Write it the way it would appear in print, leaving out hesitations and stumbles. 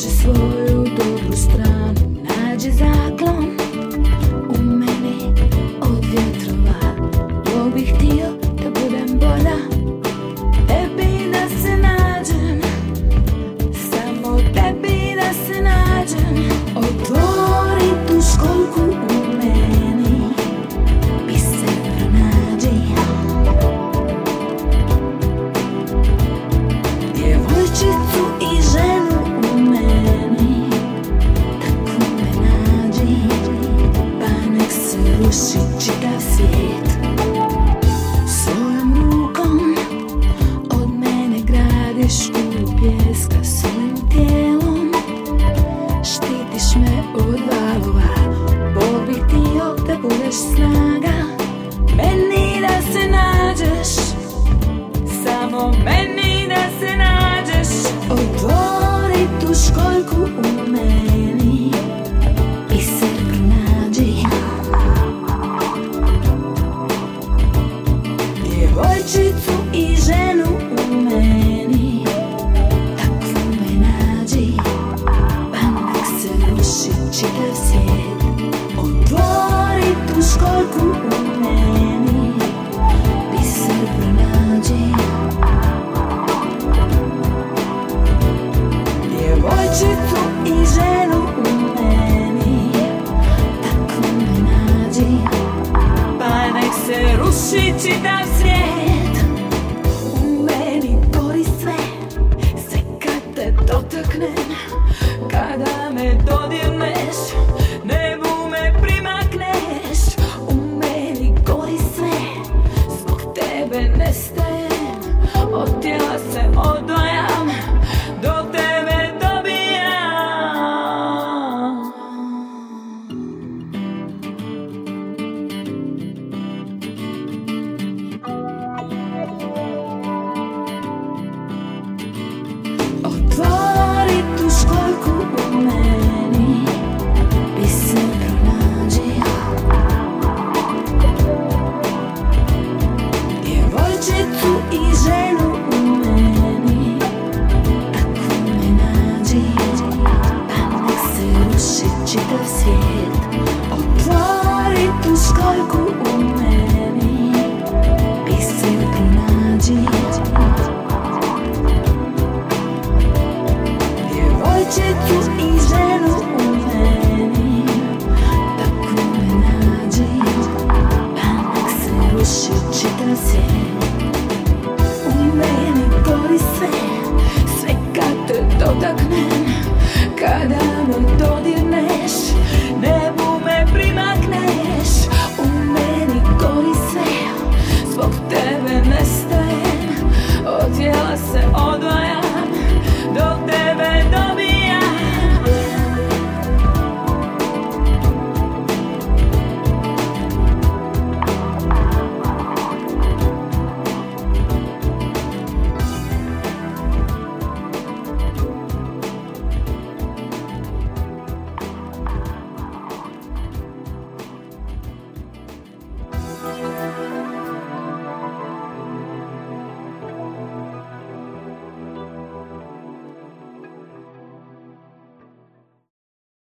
Nađi svoju dobru stranu, nađi zaklon u meni od vjetrova. Bog bih htio da budem bolja, tebi da se nađem, samo tebi da se nađem. Otvori tu školjku u meni i se pronađi. Djevojčicu i ženu u meni, tako me nađi, pa nek se ruši čitav svijet. Svojom rukom od mene gradiš kulu pjeska, svojim tijelom štitiš me od valova. Bog bih htio da budeš snaga, meni da se nađeš, samo meni da se nađeš. Otvori tu školjku u meni i se pronađi. Djevojčicu i ženu u meni, tako me nađi, pa nek se ruši čitav svijet. Otvori tu školjku u meni i se pronađi. Djevojčicu i ženu u meni, tako me nađi, pa nek se ruši čitav svijet. U meni gori sve, sve kad te dotaknem, kada me dodirneš, nebu me primakneš. U meni gori sve, zbog tebe nestajem, od tijela se odvajam, do tebe dobijam. Otvori tu školjku u meni i se pronađi. Djevojčicu i ženu u meni, tako me nađi, pa nek se ruši čitav svijet. Otvori tu školjku u meni i se pronađi. Djevojčicu i